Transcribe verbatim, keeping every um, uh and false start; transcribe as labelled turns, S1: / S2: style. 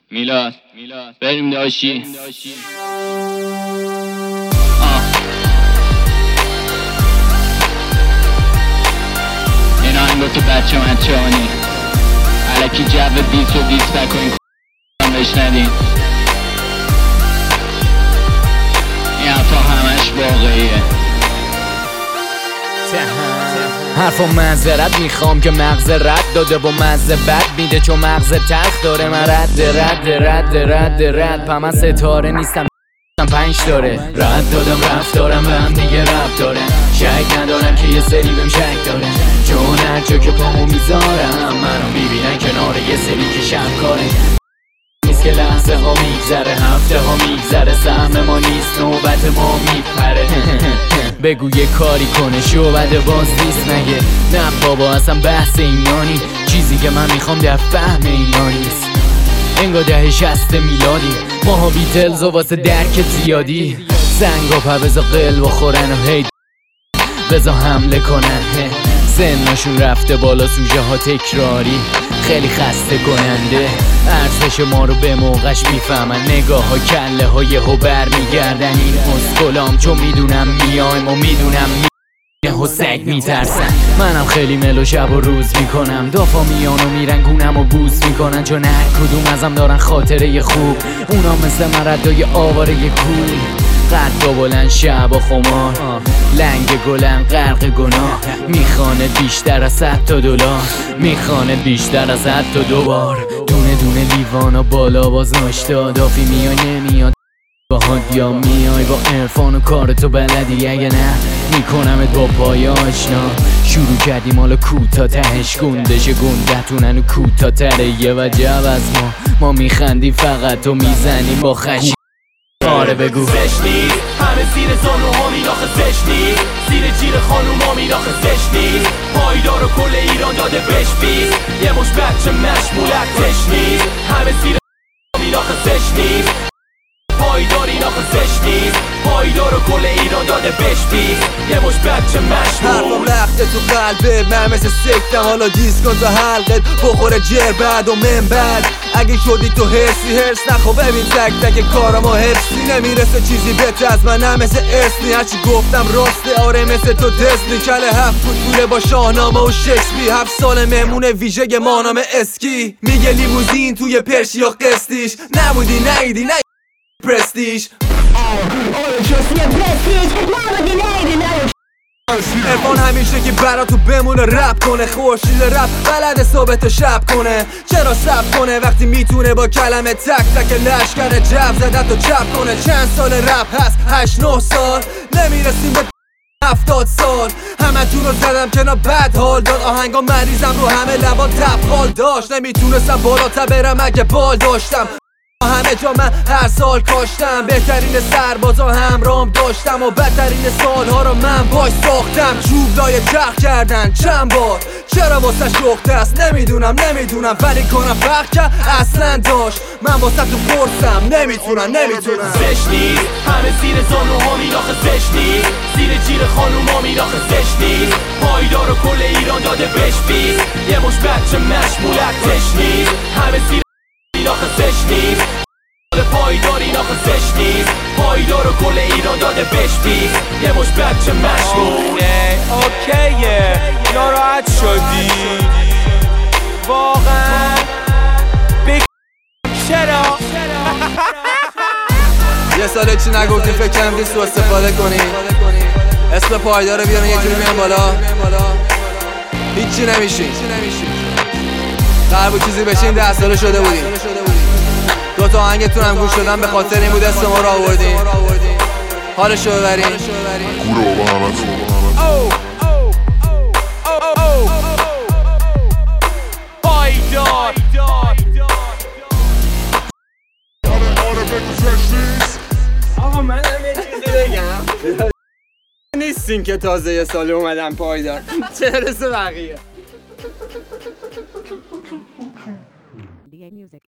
S1: میلاد بریم داشی آه این آهنگو تو بچه مچانی علکی جو بیس و بیس بکنین کنم بشندین این حرفا همش واقعیه.
S2: حرفا معذرت میخوام که مغز رد داده و مزه بد میده چون مغز تلخ داره. من رد رد رد رد رد پا من ستاره نیستم پنج داره. رد دادم رفتارم به هم دیگه رب داره. شک ندارم که یه سری بهم شک داره چون هر جا که پامو میذارم منو میبینن کنار یه سری که شب کاره. نیست که لحظه ها میگذره هفته ها میگذره سهم ما نیست نوبت ما میپره. بگو یه کاری کنه شعبده باز نیست مگه؟ نه بابا اصلا بحث اینانی چیزی که من میخوام در فهم اینا نیست. انگار ده شست میلادی ماها بیتلز و واسه درک زیادی زنگا پا بزا قلب و خورن و هی بزا حمله کنن. سنشون رفته بالا سوژه ها تکراری خیلی خسته کننده. ارزش ما رو به موقعش میفهمن نگاه ها کله ها یهو بر میگردن. این اسکلام چون میدونم میایم و میدونم می یهو سگ میترسن. منم خیلی ملو شب و روز میکنم دافا میان و میرن گونم و بوس میکنن چون هر کدوم ازم دارن خاطره خوب. اونا مثل مردای آواره کول قد با بلند شب و خمار لنگ گلن غرق گناه. میخانه بیشتر از صد تا دلار میخانه بیشتر از صد تا دوبار. دونه دونه لیوانا بالا باز ناشتا دافی میای نمیاد باهات یا میای با عرفان و کارتو بلدی اگه نه میکنمت با پای آشنا. شروع کردیم حالا کوتا تهش گندش گندتونن و کوتا تره یه وجب از ما ما میخندیم فقط و میزنیم با خشی. آره بگو
S3: زشت نیست همه زیر زانوها میراخه زشت نیست زیر جیر خانوما میراخه زشت نیست پایدار و کل ایران داده بش بیست یه مش بچه مشمولک تش نیست همه زیر میراخه زشت نیست پایدار ایناخه زشت نیست پایدار و کل ایران داده بش بیست یه مش بچه مشمول.
S4: حرفم لخته تو قلبه من مثل سکتم حالا دیس کن تا حلقت بخوره جر بعد و من بعد. اگه شدی تو هرسی هرس نخوا ببین تک تک کارم و حرسی نمیرسه چیزی بهتر از من هم مثل ارسنی هرچی گفتم راسته آره مثل تو دسنی کله هفت فوت پوله با شاهنامه و شکسپی هفت سال مهمون ویژه ما نام اسکی میگه لیموزین توی پرشی و قسطیش نبودی نیدی نه پرستیژ عرفان همیشه که برا تو بمونه رپ کنه خورشید رپ بلد ثابت شب کنه چرا سب کنه وقتی میتونه با کلمه تک تک لشکر جب زده تو چپ کنه. چند سال رپ هست هشت نه سال نمیرسیم به هفتاد سال همه تون رو زدم کنار بد حال داد آهنگا مریضم رو همه لبا تبخال داشت نمیتونستم بالاتر برم اگه بال داشتم همه جا من هر سال کاشتم بهترین سربازا همرام داشتم و بدترین سالها رو من باش ساختم. چوب لای چرخ کردن چند بار چرا واسه شخته است نمیدونم نمیدونم ولی کنم فرق کرد اصلا داشت من واسه تو پرسم نمیتونم نمیتونم.
S3: زشت نیست همه زیر زانوها میراخه زشت نیست زیر جیر خانوما میراخه زشت نیست پایدار و کل ایران داده بش بیست یه مش بچه مشمولک تش نیست همه زیر ایراخه زشت نیست پایدار ایناخه زشت نیست پایدار و کل ایران داده بش بیست یه مش بچه مشمونه.
S5: اوکیه ناراحت شدی واقعا بگ چرا
S4: یه ساله چی نگفتیم فکر کنم دیست رو استفاده کنیم اسم پایدار رو بیارن یه جوری میان بالا هیچی نمیشین قرار بود چیزی بشین ده ساله شده بودیم دو تا آهنگتون هم گوش شدن به خاطر این بود اسم ما رو آوردین حالشو ببرین
S6: گوره بابا همتون
S5: پایدار
S4: آقا منم یه چیزی بگم نیستین که تازه یه ساله اومدن پایدار چه رسه بقیه.